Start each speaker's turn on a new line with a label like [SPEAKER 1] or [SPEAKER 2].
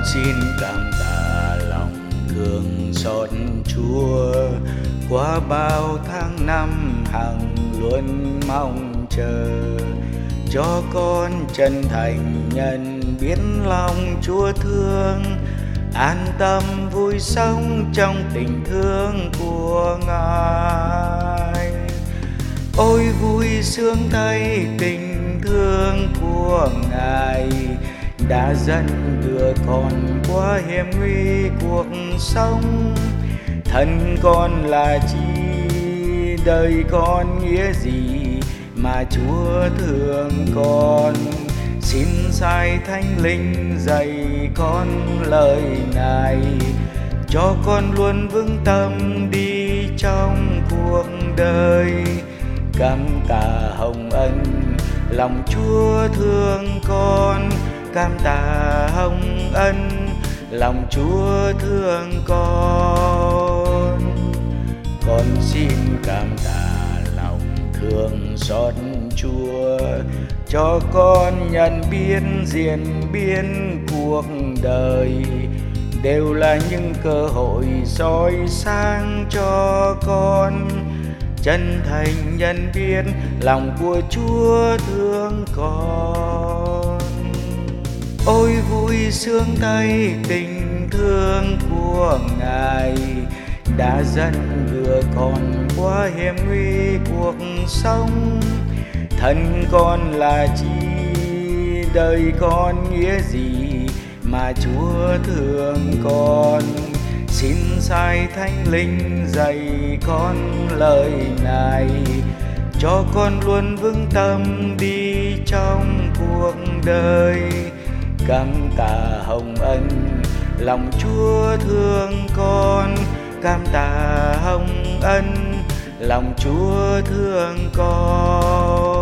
[SPEAKER 1] xin cảm tạ lòng thương xót Chúa qua bao tháng năm hằng luôn mong chờ cho con chân thành nhận biết lòng Chúa thương, an tâm vui sống trong tình thương của Ngài. Ôi vui sướng thấy tình thương của Ngài đã dẫn đưa con qua hiểm nguy cuộc sống. Thân con là chi, đời con nghĩa gì mà Chúa thương con. Xin sai Thánh Linh dạy con lời này, cho con luôn vững tâm đi trong cuộc đời. Cảm tạ hồng ân lòng Chúa thương con, cảm tạ hồng ân lòng Chúa thương con. Con xin cảm tạ lòng thương xót Chúa cho con nhận biết diễn biến cuộc đời đều là những cơ hội soi sáng cho con chân thành nhận biết lòng của Chúa thương con. Ôi vui sướng thấy tình thương của Ngài đã dẫn đưa con qua hiểm nguy cuộc sống. Thân con là chi, đời con nghĩa gì mà Chúa thương con. Xin sai Thánh Linh dạy con lời này, cho con luôn vững tâm đi trong cuộc đời. Cảm tạ hồng ân lòng Chúa thương con, cảm tạ hồng ân lòng Chúa thương con.